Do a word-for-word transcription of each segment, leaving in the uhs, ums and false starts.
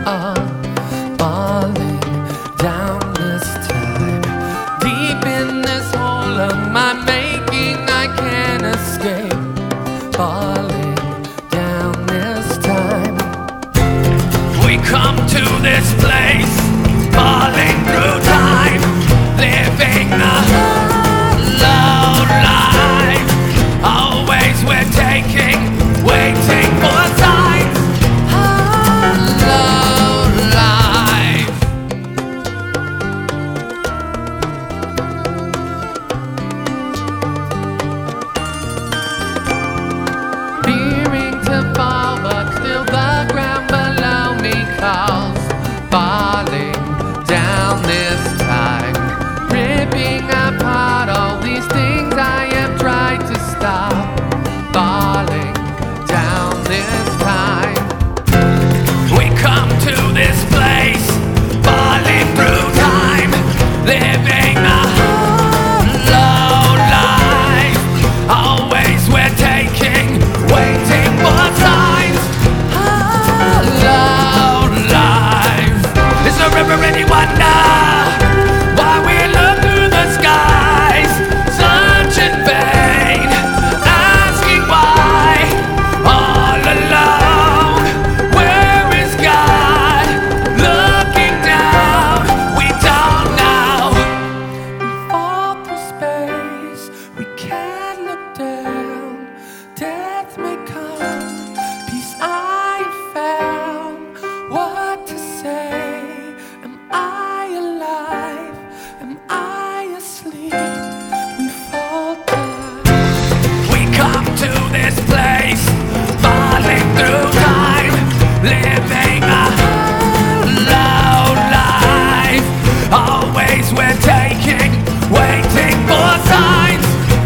are falling down this time. Deep in this hole of my making, I can't escape. Falling down this time. We come to this place, falling through time, living the low life. Always we're taking, waiting for signs. Low life. Fearing to fall, but still the ground below me calls. Falling down this time, ripping apart all these things I have tried to stop. Falling down this time. We come to this place, falling through time, living a low life. Always we're taking, waiting for signs. Low life. Is there ever any wonder why we look through the skies, such in vain, asking why? All alone, where is God? Looking down, we don't know. We fall through space, we can't look down. Death may come, peace I have found. What to say? Am I alive? Am I asleep? We fall down. We come to this place, falling through time, living a low life. Always we're taking, waiting for signs.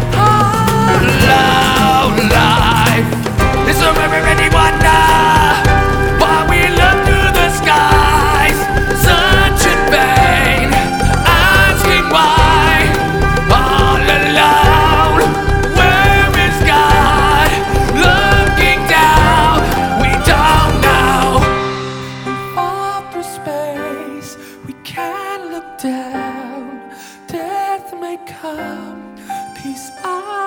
Low life. Is there ever any wonder why we look through the skies, such in vain, asking why? All alone, where is God? Looking down, we don't know. We fall through space, we can't look down. Death may come, peace I